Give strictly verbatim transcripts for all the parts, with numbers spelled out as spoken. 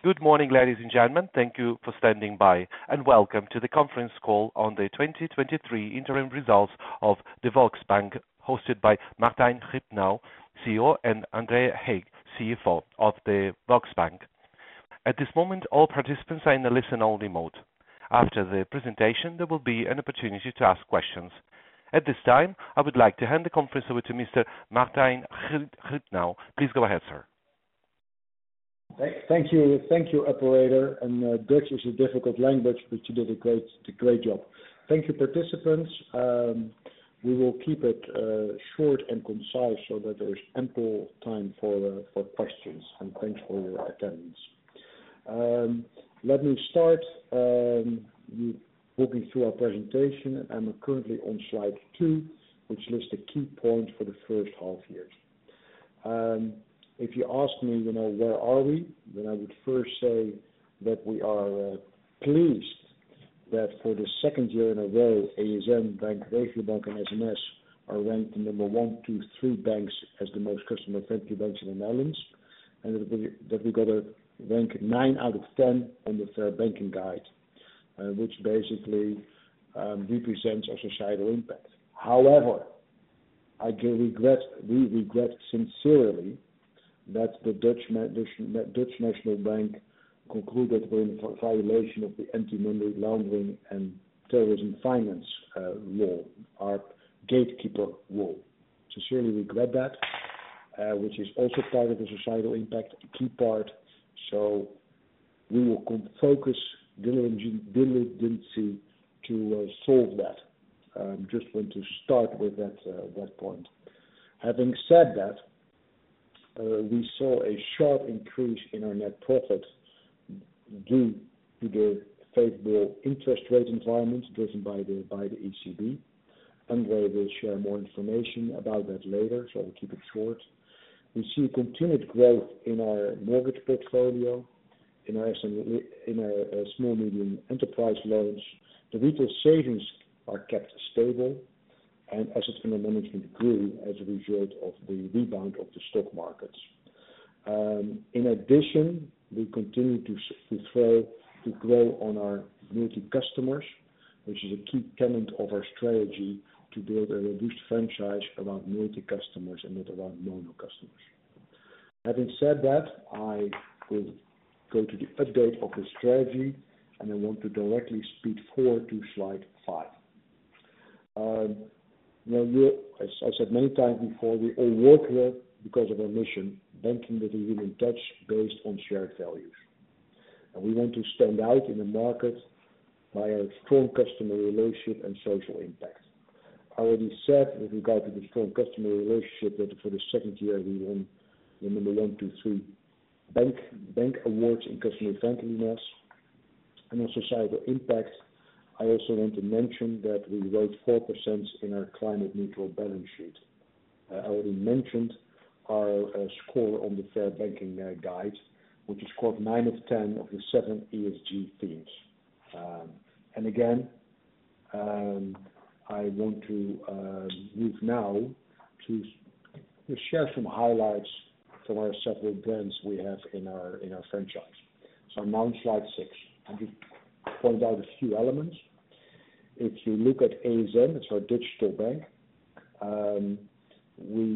Good morning, ladies and gentlemen. Thank you for standing by, and welcome to the conference call on the twenty twenty-three interim results of the Volksbank, hosted by Martijn Rittenau, C E O, and André Hague, C F O of the Volksbank. At this moment, all participants are in a listen-only mode. After the presentation, there will be an opportunity to ask questions. At this time, I would like to hand the conference over to Mister Martijn Rittenau. Please go ahead, sir. Thank you, thank you, operator. And uh, Dutch is a difficult language, but you did a great, a great job. Thank you, participants. Um, we will keep it uh, short and concise so that there is ample time for uh, for questions. And thanks for your attendance. Um, let me start um, walking through our presentation. I'm currently on slide two, which lists the key points for the first half year. Um, If you ask me, you know, where are we, then I would first say that we are uh, pleased that for the second year in a row, A S M Bank, Regiobank, and S N S are ranked the number one, two, three banks as the most customer-friendly banks in the Netherlands, and that we, that we got a rank nine out of ten on the Fair Banking Guide, uh, which basically um, represents our societal impact. However, I do regret, we regret sincerely that the Dutch, Dutch National Bank concluded we're in violation of the anti-money laundering and terrorism finance uh, law, our gatekeeper law. Sincerely regret that, uh, which is also part of the societal impact, a key part. So we will focus diligently to uh, solve that. Um, just want to start with that uh, that point. Having said that, Uh, we saw a sharp increase in our net profit due to the favorable interest rate environment driven by the by the E C B. André will share more information about that later, so I'll keep it short. We see continued growth in our mortgage portfolio, in our S M E, in our uh, small medium enterprise loans. The retail savings are kept stable, and assets under management grew as a result of the rebound of the stock markets. Um, in addition, we continue to, to, throw, to grow on our multi-customers, which is a key tenet of our strategy to build a robust franchise around multi-customers and not around mono-customers. Having said that, I will go to the update of the strategy, and I want to directly speed forward to slide five. Um, You know, we, as I said many times before, we all work here because of our mission, banking with a human touch based on shared values. And we want to stand out in the market by our strong customer relationship and social impact. I already said with regard to the strong customer relationship that for the second year we won the number one, two, three bank, bank awards in customer friendliness and on societal impact. I also want to mention that we wrote four percent in our climate neutral balance sheet. Uh, I already mentioned our uh, score on the Fair Banking uh, Guide, which is scored nine of ten of the seven E S G themes. Um, and again, um, I want to um, move now to, to share some highlights from our several brands we have in our in our franchise. So I'm now on slide six. I'm just point out a few elements. If you look at A S M, it's our digital bank. Um, we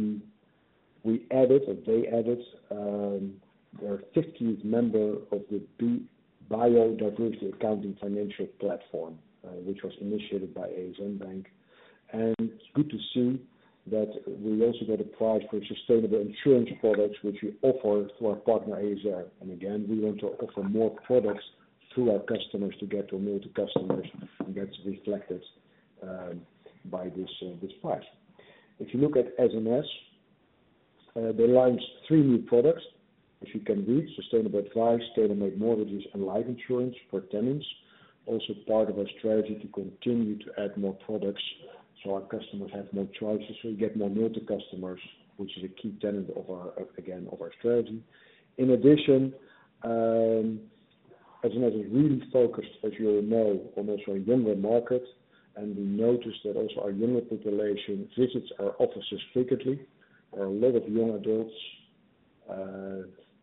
we added, or they added, um, their fiftieth member of the Biodiversity Accounting Financial Platform, uh, which was initiated by A S M Bank. And it's good to see that we also got a prize for sustainable insurance products, which we offer to our partner A S R. And again, we want to offer more products through our customers to get to multi-customers, and that's reflected um, by this uh, this price. If you look at S N S, uh, they launched three new products, as you can read: sustainable advice, tailor-made mortgages, and life insurance for tenants. Also part of our strategy to continue to add more products, so our customers have more choices, so you get more multi-customers, which is a key tenet of our again of our strategy. In addition, um, S N S is really focused, as you all know, on also a younger market, and we noticed that also our younger population visits our offices frequently. There are a lot of young adults uh,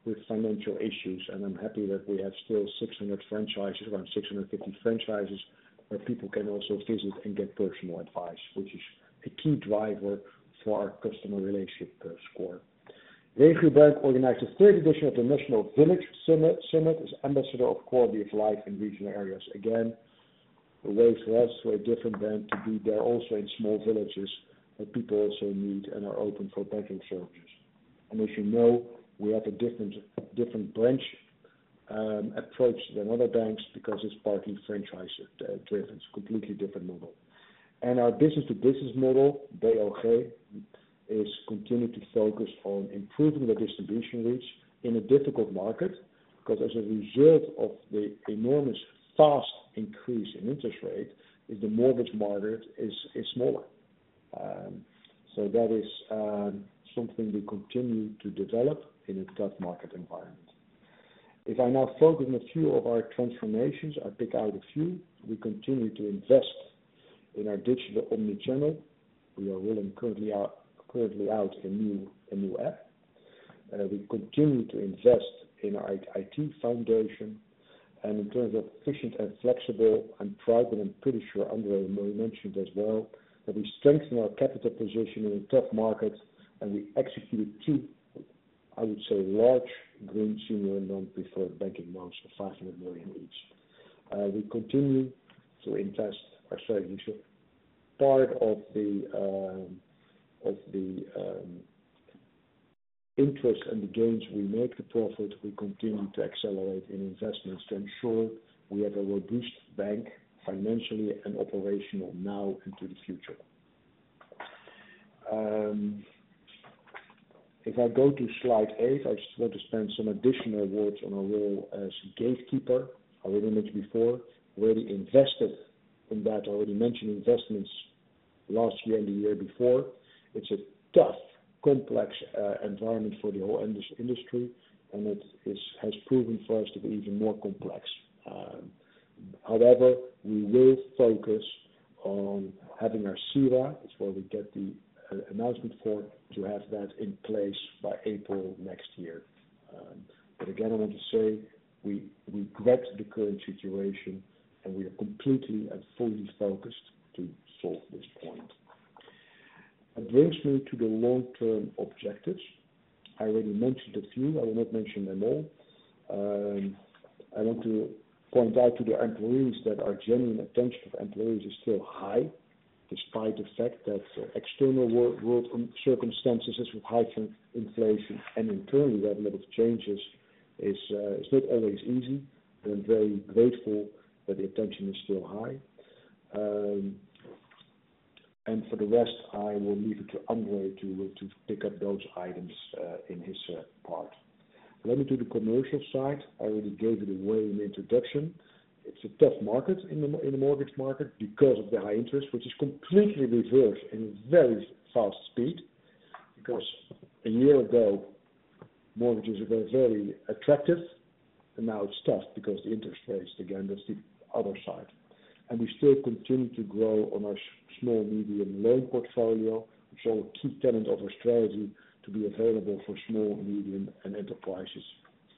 with financial issues, and I'm happy that we have still six hundred franchises, around six hundred fifty franchises, where people can also visit and get personal advice, which is a key driver for our customer relationship uh, score. Regiobank organized the third edition of the National Village Summit, Summit as ambassador of quality of life in regional areas. Again, a way for us, very different than to be there also in small villages that people also need and are open for banking services. And as you know, we have a different different branch um, approach than other banks because it's partly franchise uh, driven. It's a completely different model. And our business-to-business model, B O G, is continue to focus on improving the distribution reach in a difficult market, because as a result of the enormous fast increase in interest rate, is the mortgage market is, is smaller. Um, so that is um, something we continue to develop in a tough market environment. If I now focus on a few of our transformations, I pick out a few. We continue to invest in our digital omnichannel. We are rolling currently out, currently out a new a new app. Uh, we continue to invest in our I T foundation. And in terms of efficient and flexible, I'm proud, but I'm pretty sure Andre mentioned as well, that we strengthen our capital position in a tough market, and we executed two, I would say, large green senior non-preferred banking loans of five hundred million each. Uh, we continue to invest our strategy. So part of the um, of the um, interest and the gains we make, the profit, we continue to accelerate in investments to ensure we have a robust bank, financially and operational, now and to the future. Um, if I go to slide eight, I just want to spend some additional words on our role as gatekeeper. I already mentioned before, already invested in that, already mentioned investments last year and the year before. It's a tough, complex uh, environment for the whole industry, and it is, has proven for us to be even more complex. Um, however, we will focus on having our C R A, it's where we get the uh, announcement for, to have that in place by April next year. Um, but again, I want to say we regret the current situation, and we are completely and fully focused to solve this point. That brings me to the long-term objectives. I already mentioned a few. I will not mention them all. Um, I want to point out to the employees that our genuine attention of employees is still high, despite the fact that uh, external world, world circumstances with high inflation and internally we have a lot of changes is uh, it's not always easy. But I'm very grateful that the attention is still high. Um, And for the rest, I will leave it to Andre to to pick up those items uh, in his uh, part. Let me to the commercial side. I already gave it away in the introduction. It's a tough market in the in the mortgage market because of the high interest, which is completely reversed in a very fast speed. Because a year ago, mortgages were very attractive, and now it's tough because the interest rates, again, that's the other side. And we still continue to grow on our small, medium loan portfolio, which is all a key tenet of our strategy to be available for small, medium, and enterprises.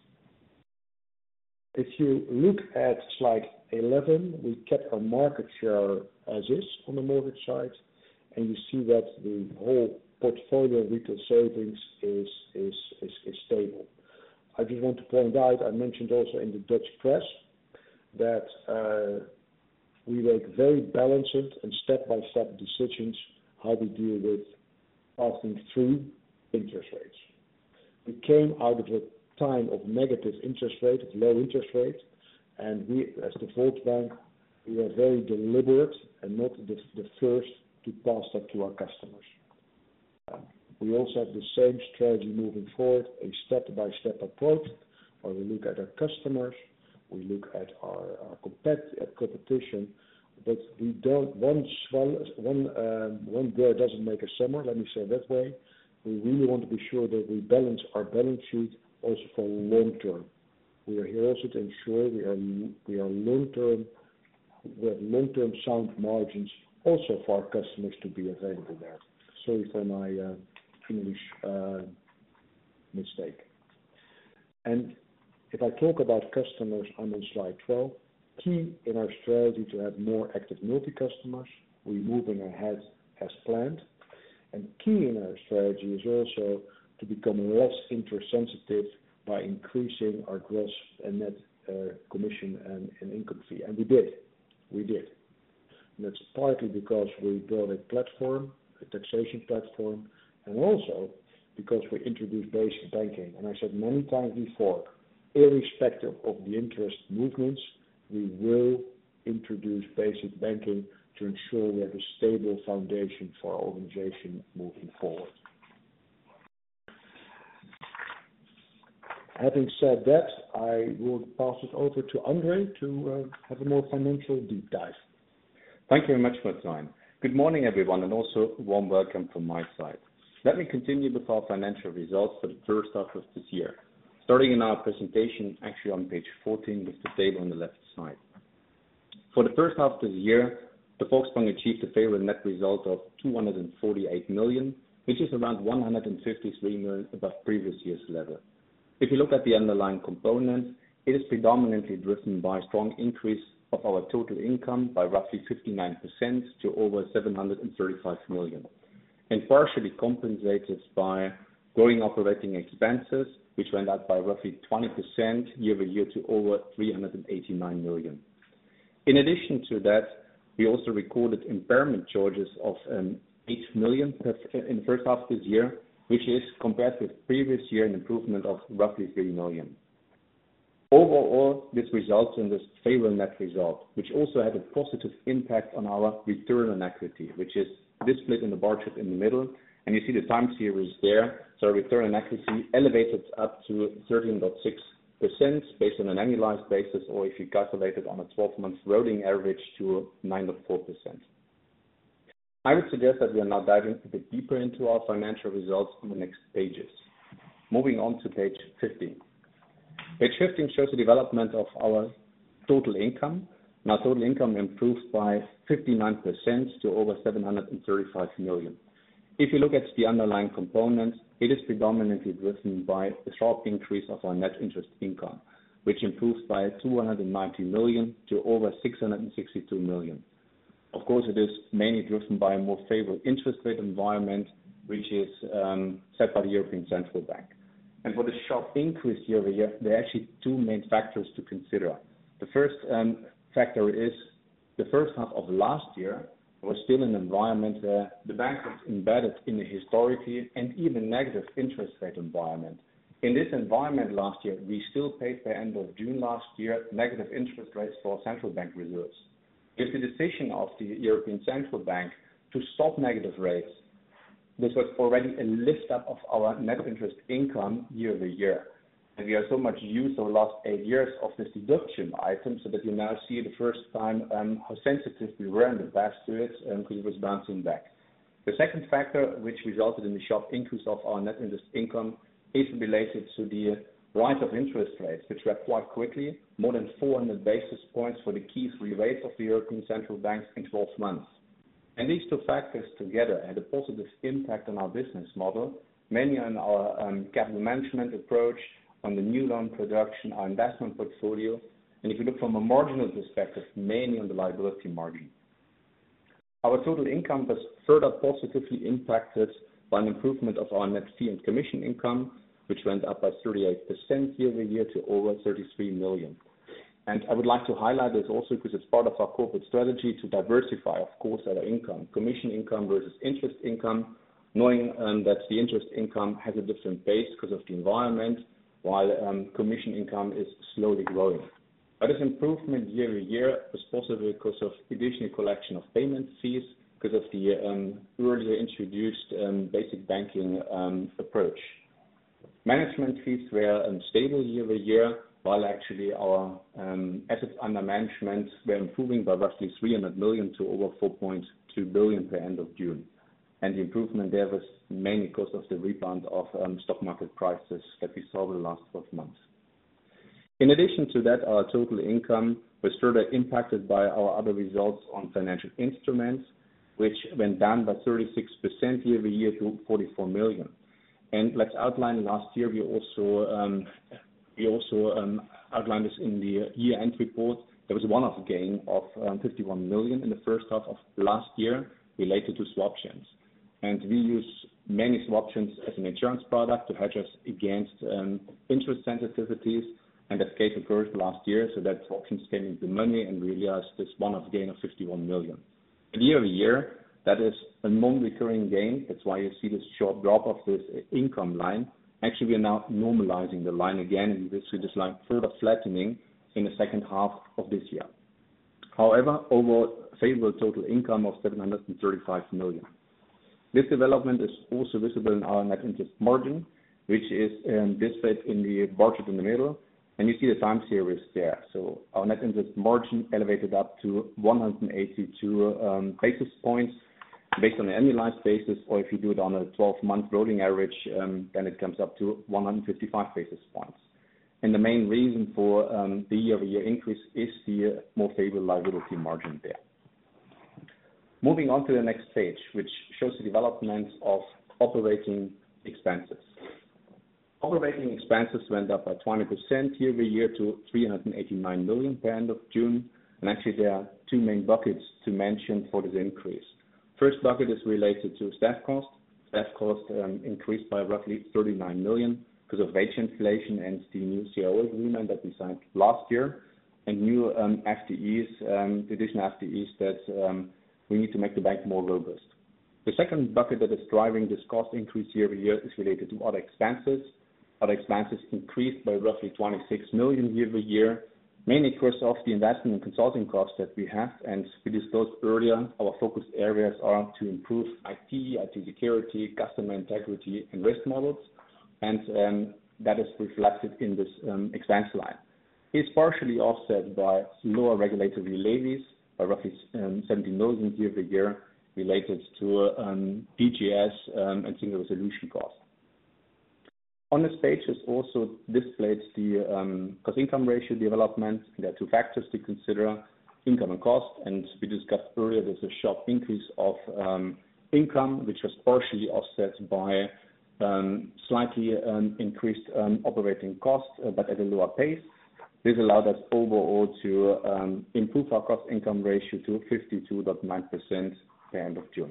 If you look at slide eleven, we kept our market share as is on the mortgage side, and you see that the whole portfolio of retail savings is, is, is, is stable. I just want to point out, I mentioned also in the Dutch press, that uh, we make very balanced and step-by-step decisions how we deal with passing through interest rates. We came out of a time of negative interest rate, of low interest rate, and we, as the Volksbank, we are very deliberate and not the, the first to pass that to our customers. Um, we also have the same strategy moving forward, a step-by-step approach, where we look at our customers, we look at our, our compet- at competition, but we don't, one, one, um, one bird doesn't make a summer, let me say it that way. We really want to be sure that we balance our balance sheet also for long term. We are here also to ensure we are, we are long term, we have long term sound margins also for our customers to be available there. Sorry for my uh, English uh, mistake. And if I talk about customers, I'm on slide twelve. Key in our strategy to have more active multi-customers. We're moving ahead as planned. And key in our strategy is also to become less interest sensitive by increasing our gross and net uh, commission and, and income fee. And we did. We did. And that's partly because we built a platform, a taxation platform, and also because we introduced basic banking. And I said many times before, irrespective of the interest movements, we will introduce basic banking to ensure we have a stable foundation for our organization moving forward. Having said that, I will pass it over to Andre to uh, have a more financial deep dive. Thank you very much, Martijn. Good morning, everyone, and also a warm welcome from my side. Let me continue with our financial results for the first half of this year. Starting in our presentation, actually on page fourteen with the table on the left side. For the first half of the year, the Volksbank achieved a favorable net result of two hundred forty-eight million, which is around one hundred fifty-three million above previous year's level. If you look at the underlying components, it is predominantly driven by a strong increase of our total income by roughly fifty-nine percent to over seven hundred thirty-five million, and partially compensated by growing operating expenses, which went up by roughly twenty percent year over year to over three hundred eighty-nine million. In addition to that, we also recorded impairment charges of um, eight million in the first half of this year, which is compared with previous year an improvement of roughly three million. Overall, this results in this favorable net result, which also had a positive impact on our return on equity, which is displayed in the bar chart in the middle, and you see the time series there. So return on equity elevated up to thirteen point six percent based on an annualized basis, or if you calculate it on a twelve-month rolling average to nine point four percent. I would suggest that we are now diving a bit deeper into our financial results on the next pages. Moving on to page fifteen. Page fifteen shows the development of our total income. Now, total income improved by fifty-nine percent to over seven hundred thirty-five million. If you look at the underlying components, it is predominantly driven by a sharp increase of our net interest income, which improved by two hundred ninety million to over six hundred sixty-two million. Of course, it is mainly driven by a more favorable interest rate environment, which is um, set by the European Central Bank. And for the sharp increase year over year, there are actually two main factors to consider. The first um, factor is the first half of last year was still an environment where the bank was embedded in a historically and even negative interest rate environment. In this environment last year, we still paid by end of June last year negative interest rates for central bank reserves. With the decision of the European Central Bank to stop negative rates, this was already a lift up of our net interest income year over year. And we are so much used over the last eight years of this deduction item, so that you now see the first time um, how sensitive we were in the past to it, because um, it was bouncing back. The second factor, which resulted in the sharp increase of our net interest income, is related to the rise of interest rates, which were quite quickly, more than four hundred basis points for the key three rates of the European Central Bank in twelve months. And these two factors together had a positive impact on our business model, mainly on our um, capital management approach, on the new loan production, our investment portfolio, and if you look from a marginal perspective, mainly on the liability margin. Our total income was further positively impacted by an improvement of our net fee and commission income, which went up by thirty-eight percent year over year to over thirty-three million. And I would like to highlight this also because it's part of our corporate strategy to diversify, of course, our income, commission income versus interest income, knowing um, that the interest income has a different base because of the environment, while um, commission income is slowly growing. But this improvement year over year was possible because of additional collection of payment fees, because of the um, earlier introduced um, basic banking um, approach. Management fees were um, stable year over year, while actually our um, assets under management were improving by roughly three hundred million to over four point two billion per end of June. And the improvement there was mainly because of the rebound of um, stock market prices that we saw over the last twelve months. In addition to that, our total income was further impacted by our other results on financial instruments, which went down by thirty-six percent year over year to forty-four million. And let's outline, last year we also um, we also um, outlined this in the year-end report. There was a one-off gain of um, fifty-one million in the first half of last year related to swaptions. And we use many swaptions as an insurance product to hedge us against um, interest sensitivities. And that case occurred last year, so that swaptions came into money and we realized this one-off gain of fifty-one million. And year over year, that is a non-recurring gain. That's why you see this sharp drop of this income line. Actually, we are now normalizing the line again, and we see this line further flattening in the second half of this year. However, overall favorable total income of seven hundred thirty-five million. This development is also visible in our net interest margin, which is um, displayed in the bar chart in the middle, and you see the time series there. So our net interest margin elevated up to one hundred eighty-two um, basis points based on an annualized basis, or if you do it on a twelve-month rolling average, um, then it comes up to one hundred fifty-five basis points. And the main reason for um, the year-over-year increase is the uh, more favorable liability margin there. Moving on to the next page, which shows the development of operating expenses. Operating expenses went up by twenty percent year-over-year to three hundred eighty-nine million per end of June. And actually, there are two main buckets to mention for this increase. First bucket is related to staff cost. Staff cost um, increased by roughly thirty-nine million because of wage inflation and the new C O agreement that we signed last year, and new um, F T Es, um, additional F T Es that um, we need to make the bank more robust. The second bucket that is driving this cost increase year over year is related to other expenses. Other expenses increased by roughly twenty-six million year over year, mainly because of the investment and consulting costs that we have. And we disclosed earlier, our focus areas are to improve I T, I T security, customer integrity, and risk models. And um, that is reflected in this um, expense line. It's partially offset by lower regulatory levies by roughly um, seventy million year over year related to um, D G S um, and single resolution costs. On this page is also displayed the um, cost-income ratio development. There are two factors to consider, income and cost. And we discussed earlier there's a sharp increase of um, income, which was partially offset by um, slightly um, increased um, operating costs, uh, but at a lower pace. This allowed us overall to um, improve our cost-income ratio to fifty-two point nine percent by end of June.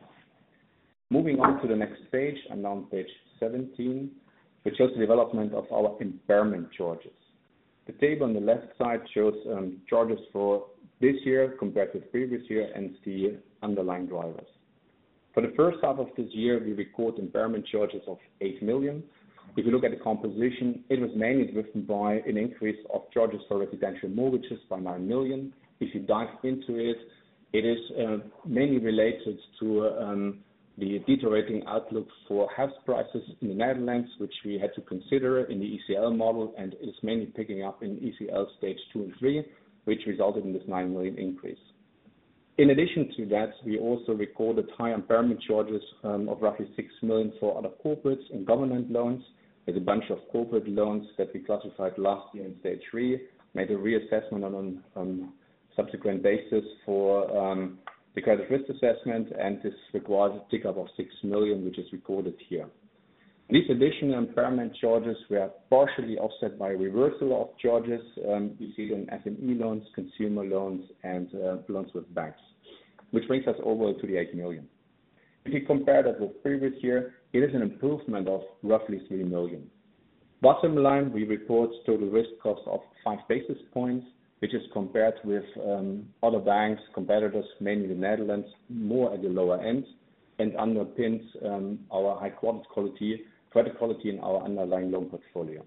Moving on to the next page, I'm now on page seventeen, which shows the development of our impairment charges. The table on the left side shows um, charges for this year compared with previous year and the underlying drivers. For the first half of this year, we record impairment charges of eight million. If you look at the composition, it was mainly driven by an increase of charges for residential mortgages by nine million. If you dive into it, it is uh, mainly related to um, the deteriorating outlook for house prices in the Netherlands, which we had to consider in the E C L model, and is mainly picking up in E C L stage two and three, which resulted in this nine million increase. In addition to that, we also recorded high impairment charges um, of roughly six million for other corporates and government loans. There's a bunch of corporate loans that we classified last year in stage three, made a reassessment on a um, subsequent basis for um, the credit risk assessment, and this requires a tick up of six million, which is recorded here. These additional impairment charges were partially offset by a reversal of charges. Um, you see it in S M E loans, consumer loans, and uh, loans with banks, which brings us over to the eight million. If you compare that with previous year, it is an improvement of roughly three million. Bottom line, we report total risk cost of five basis points, which is compared with um, other banks, competitors, mainly the Netherlands, more at the lower end, and underpins um, our high credit quality, credit quality in our underlying loan portfolio.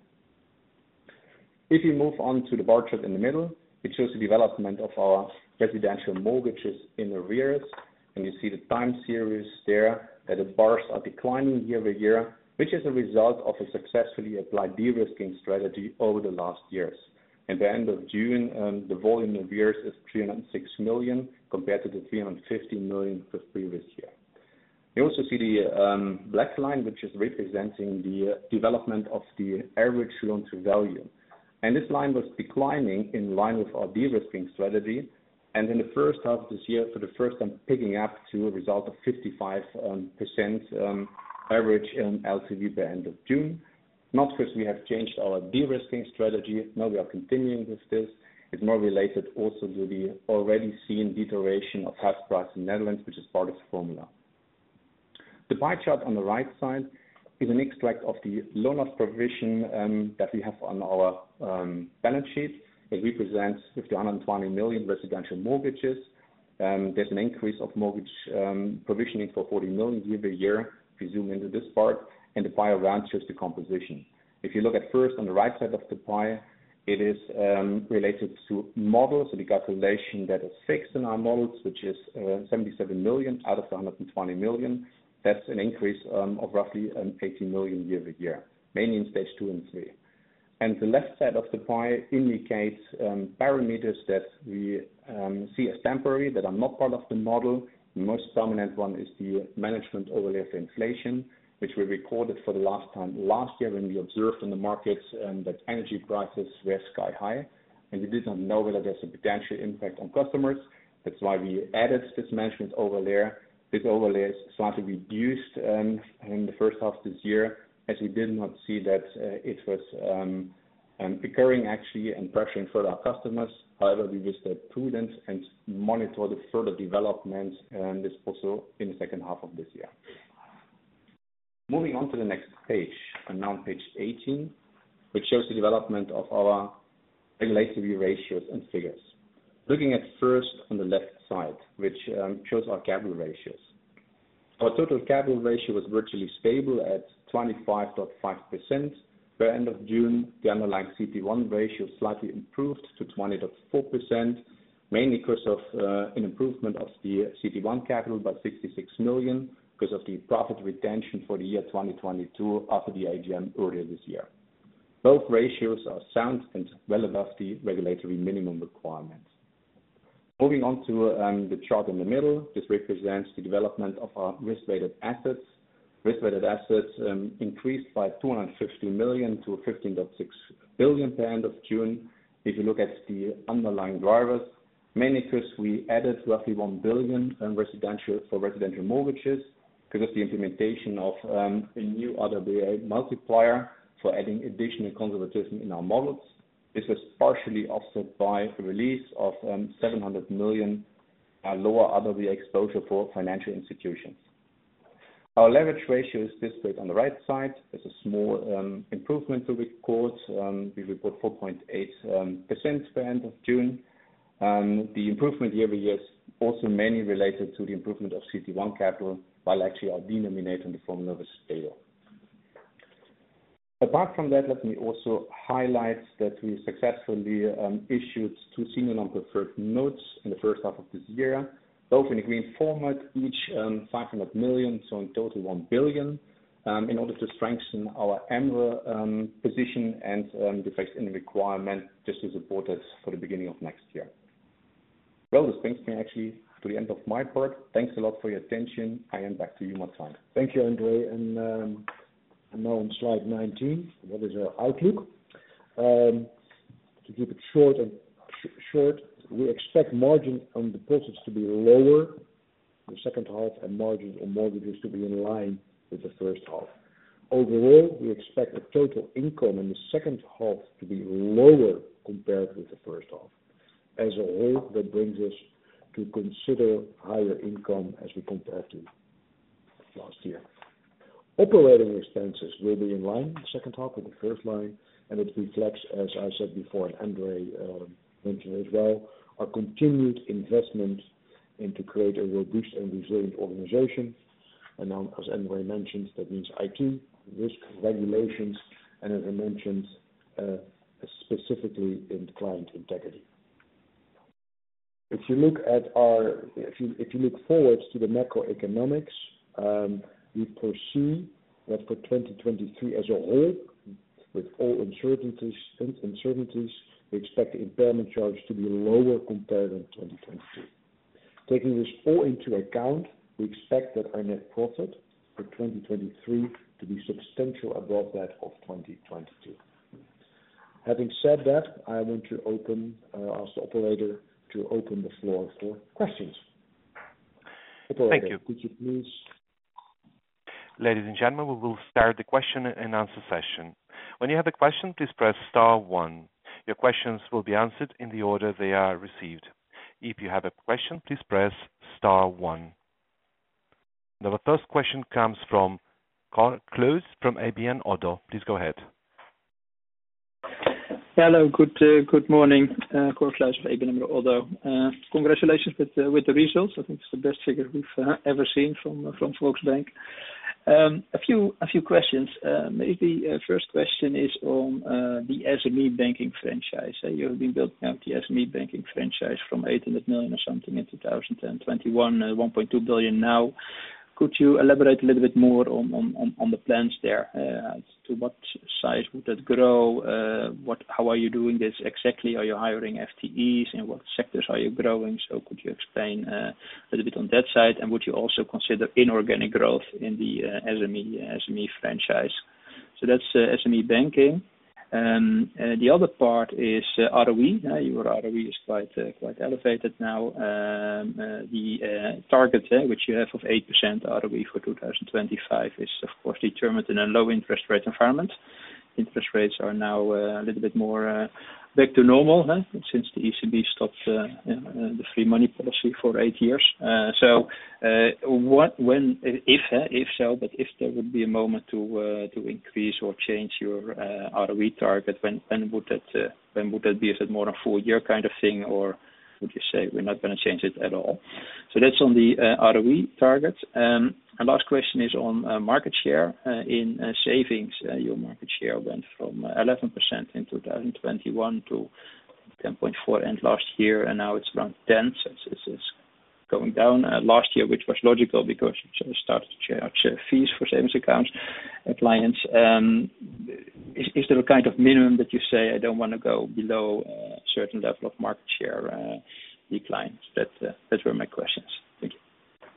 If you move on to the bar chart in the middle, it shows the development of our residential mortgages in arrears, and you see the time series there that the bars are declining year over year, which is a result of a successfully applied de-risking strategy over the last years. At the end of June, um, the volume of arrears is three hundred six million compared to the three hundred fifty million for the previous year. You also see the um, black line, which is representing the uh, development of the average loan to value. And this line was declining in line with our de-risking strategy. And in the first half of this year, for the first time, picking up to a result of fifty-five percent um, um, average um, L T V by end of June. Not because we have changed our de-risking strategy. No, we are continuing with this. It's more related also to the already seen deterioration of house price in Netherlands, which is part of the formula. The pie chart on the right side is an extract of the loan loss provision um, that we have on our um, balance sheet. It represents with the one hundred twenty million residential mortgages. Um, there's an increase of mortgage um, provisioning for forty million year by year. If you zoom into this part, and the pie around shows the composition. If you look at first on the right side of the pie, it is um, related to models, so the calculation that is fixed in our models, which is uh, seventy-seven million out of the one hundred twenty million. That's an increase um, of roughly um, eighty million year by year, mainly in stage two and three. And the left side of the pie indicates um, parameters that we um, see as temporary, that are not part of the model. The most prominent one is the management overlay for inflation, which we recorded for the last time last year when we observed in the markets um, that energy prices were sky high, and we did not know whether there's a potential impact on customers. That's why we added this management overlay. This overlay is slightly reduced um, in the first half of this year, as we did not see that uh, it was um, um, occurring actually and pressuring further our customers. However, we will stay prudent and monitor the further development, and this also in the second half of this year. Moving on to the next page, and now on page eighteen, which shows the development of our regulatory ratios and figures. Looking at first on the left side, which um, shows our capital ratios. Our total capital ratio was virtually stable at twenty-five point five percent. By end of June, the underlying C E T one ratio slightly improved to twenty point four percent, mainly because of uh, an improvement of the C E T one capital by sixty-six million, because of the profit retention for the year twenty twenty-two after the A G M earlier this year. Both ratios are sound and well above the regulatory minimum requirements. Moving on to um, the chart in the middle, this represents the development of our risk-weighted assets. Risk-weighted assets um, increased by two hundred fifty million to fifteen point six billion per end of June. If you look at the underlying drivers, mainly because we added roughly one billion in residential for residential mortgages, because of the implementation of um, a new R W A multiplier for adding additional conservatism in our models. This was partially offset by a release of um, seven hundred million uh, lower R W A exposure for financial institutions. Our leverage ratio is displayed on the right side. There's a small um, improvement to record. Um, we report four point eight percent um, per end of June. Um, the improvement year over year is also mainly related to the improvement of C E T one capital, while actually our denominator in the formula was stable. Apart from that, let me also highlight that we successfully um, issued two senior non-preferred notes in the first half of this year, both in a green format, each um, five hundred million, so in total one billion, um, in order to strengthen our M R E L um, position and um, the phased-in requirement just to support it for the beginning of next year. Well, this brings me actually to the end of my part. Thanks a lot for your attention. I am back to you, Martijn. Thank you, André. And um, now on slide nineteen, what is our outlook? Um, to keep it short and sh short, we expect margin on deposits to be lower in the second half and margins on mortgages to be in line with the first half. Overall, we expect the total income in the second half to be lower compared with the first half. As a whole, that brings us to consider higher income as we compare to last year. Operating expenses will be in line in the second half with the first line, and it reflects, as I said before, and André uh, mentioned as well, our continued investment into create a robust and resilient organization. And now, as André mentioned, that means I T, risk, regulations, and as I mentioned, uh, specifically in client integrity. If you look at our, if you if you look forward to the macroeconomics, um, we foresee that for twenty twenty-three as a whole, with all uncertainties and uncertainties, we expect the impairment charge to be lower compared to twenty twenty-two. Taking this all into account, we expect that our net profit for twenty twenty-three to be substantial above that of twenty twenty-two. Having said that, I want to open, uh, ask the operator to open the floor for questions. Operator, Thank you. Could you please? Ladies and gentlemen, we will start the question and answer session. When you have a question, please press star one. Your questions will be answered in the order they are received. If you have a question, please press star one. Now, the first question comes from Cor Kluis from A B N AMRO. Please go ahead. Hello. Good morning. Cor Kluis of A B N AMRO. Uh, Congratulations with with the results. I think it's the best figure we've uh, ever seen from from Volksbank. Um, a few a few questions. Uh, maybe uh, first question is on uh, the S M E banking franchise. Uh, you have been building out the S M E banking franchise from eight hundred million or something in two thousand twenty-one, uh, one point two billion now. Could you elaborate a little bit more on on, on the plans there? Uh, to what size would that grow? Uh, what how are you doing this exactly? Are you hiring F T Es? In what sectors are you growing? So could you explain uh, a little bit on that side? And would you also consider inorganic growth in the uh, S M E uh, S M E franchise? So that's uh, S M E banking. Um, uh, the other part is uh, R O E. Uh, your R O E is quite uh, quite elevated now. Um, uh, the uh, target, uh, which you have of eight percent R O E for two thousand twenty-five, is of course determined in a low interest rate environment. Interest rates are now uh, a little bit more uh, back to normal huh? since the E C B stopped uh, uh, the free money policy for eight years. Uh, so, uh, what, when, if, uh, if so, but if there would be a moment to uh, to increase or change your uh, R O E target, when when would that uh, when would that be? Is it more a full year kind of thing, or would you say we're not going to change it at all? So that's on the uh, R O E target. Um, Our last question is on uh, market share. Uh, in uh, savings, uh, your market share went from uh, eleven percent in two thousand twenty-one to ten point four end last year, and now it's around ten. So it's, it's, it's going down uh, last year, which was logical because you started to charge uh, fees for savings accounts uh, clients. Um, is, is there a kind of minimum that you say, I don't want to go below uh, a certain level of market share uh, decline? So that, uh, that were my questions. Thank you.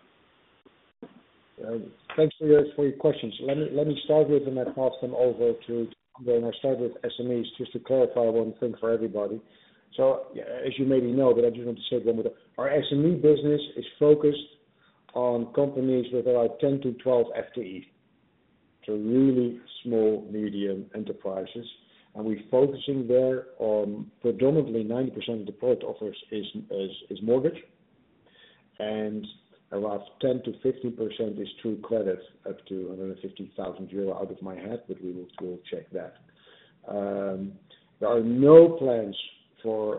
Uh, thanks for your for your questions. Let me let me start with and I pass them over to Andre, and I start with S M Es just to clarify one thing for everybody. So, yeah, as you maybe know, but I just want to say it one more time. Our S M E business is focused on companies with about ten to twelve F T Es, so really small, medium enterprises, and we're focusing there on predominantly ninety percent of the product offers is is, is mortgage, and around ten to fifteen percent is true credit, up to one hundred fifty thousand euro out of my head, but we will we'll check that. Um, there are no plans for,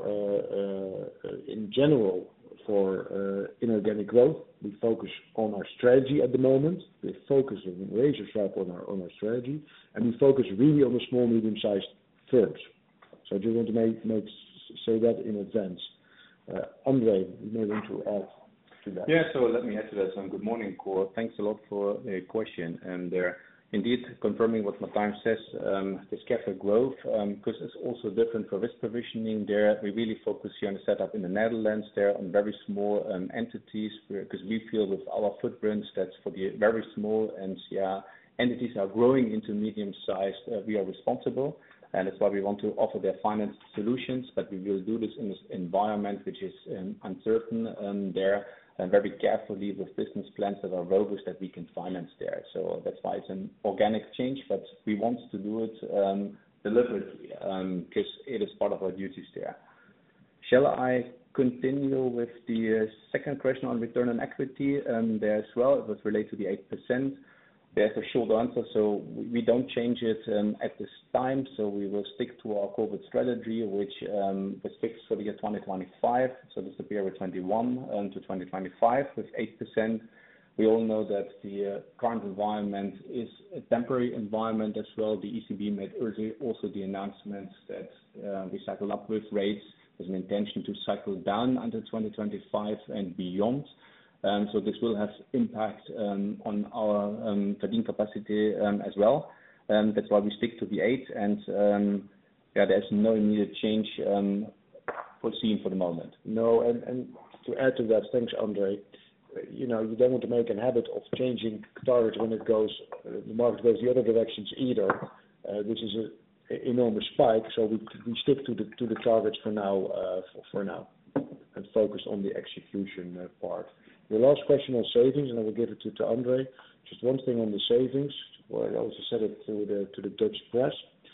uh, uh, in general, for uh, inorganic growth. We focus on our strategy at the moment. We're focusing razor sharp on our on our strategy, and we focus really on the small, medium-sized firms. So I just want to make, make say that in advance. Uh, Andre, you may want to add. Yeah, so let me add to that. So good morning, Cor. Thanks a lot for the question. And there, indeed, confirming what Martijn says, um, this careful growth, because um, it's also different for risk provisioning. There, we really focus here on the setup in the Netherlands. There on very small um, entities, because we feel with our footprints that for the very small and yeah entities are growing into medium-sized, uh, we are responsible. And that's why we want to offer their finance solutions, but we will do this in this environment which is um, uncertain um, there. And very carefully with business plans that are robust that we can finance there. So that's why it's an organic change, but we want to do it um, deliberately because um, it is part of our duties there. Shall I continue with the uh, second question on return on equity um, there as well? It was related to the eight percent. There's a short answer, so we don't change it um, at this time. So we will stick to our corporate strategy, which um, was fixed for the year twenty twenty-five. So this is the period twenty-one um, to twenty twenty-five with eight percent. We all know that the uh, current environment is a temporary environment as well. The E C B made earlier also the announcement that uh, we cycle up with rates. There's an intention to cycle down until twenty twenty-five and beyond. Um, so this will have impact um, on our um, Verdien capacity um, as well. Um, that's why we stick to the eight, and um, yeah, there's no immediate change um, foreseen for the moment. No, and, and to add to that, thanks, Andre. You know, you don't want to make a habit of changing targets when it goes, uh, the market goes the other directions either. Uh, this is an enormous spike, so we we stick to the to the targets for now, uh, for, for now, and focus on the execution uh, part. The last question on savings, and I will give it to, to Andre. Just one thing on the savings. Well, I also said it to the to the Dutch press.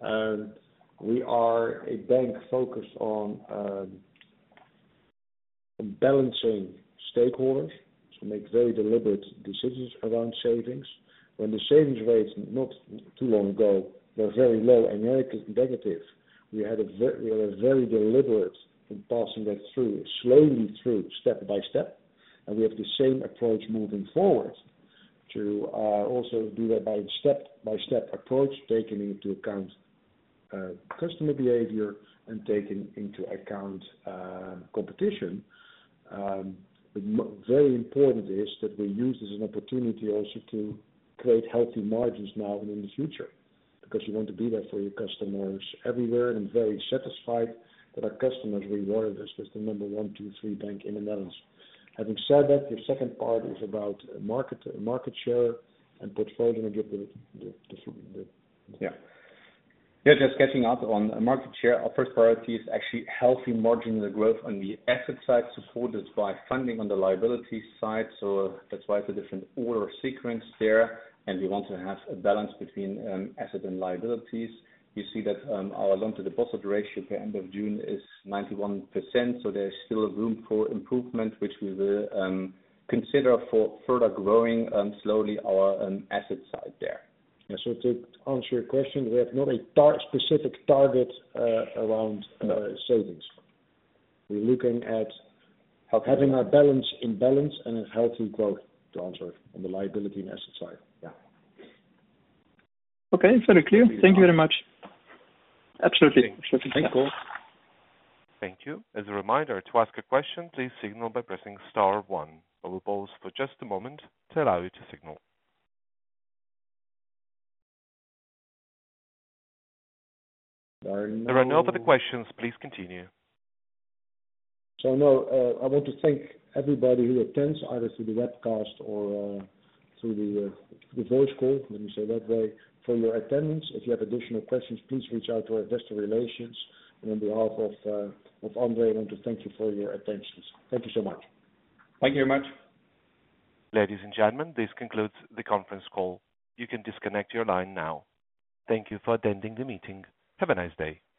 Um, we are a bank focused on, um, on balancing stakeholders, so make very deliberate decisions around savings. When the savings rates not too long ago were very low and negative, we had a very, we had a very deliberate in passing that through, slowly through, step by step, and we have the same approach moving forward to uh, also do that by step-by-step approach, taking into account uh, customer behavior and taking into account uh, competition. Um, but mo- very important is that we use this as an opportunity also to create healthy margins now and in the future, because you want to be there for your customers everywhere, and I'm very satisfied that our customers rewarded us with the number one, two, three bank in the Netherlands. Having said that, your second part is about market market share and portfolio. And give the, the, the, the yeah. Yeah, just catching up on market share. Our first priority is actually healthy marginal growth on the asset side, supported by funding on the liability side. So that's why it's a different order sequence there. And we want to have a balance between um, asset and liabilities. You see that um, our loan-to-deposit ratio per end of June is ninety-one percent, so there's still room for improvement, which we will um, consider for further growing um, slowly our um, asset side there. Yeah, so to answer your question, we have not a tar- specific target uh, around uh, no. savings. We're looking at healthy having growth. Our balance in balance and a healthy growth, to answer on the liability and asset side. Yeah. Okay, very clear. Thank you very much. Absolutely. Absolutely. Thank you. Thank you. As a reminder, to ask a question, please signal by pressing star one. I will pause for just a moment to allow you to signal. There are no, there are no further questions. Please continue. So no, uh, I want to thank everybody who attends, either through the webcast or uh, through the, uh, the voice call, let me say that way, for your attendance. If you have additional questions, please reach out to our investor relations. And on behalf of, uh, of Andre, I want to thank you for your attention. Thank you so much. Thank you very much. Ladies and gentlemen, this concludes the conference call. You can disconnect your line now. Thank you for attending the meeting. Have a nice day.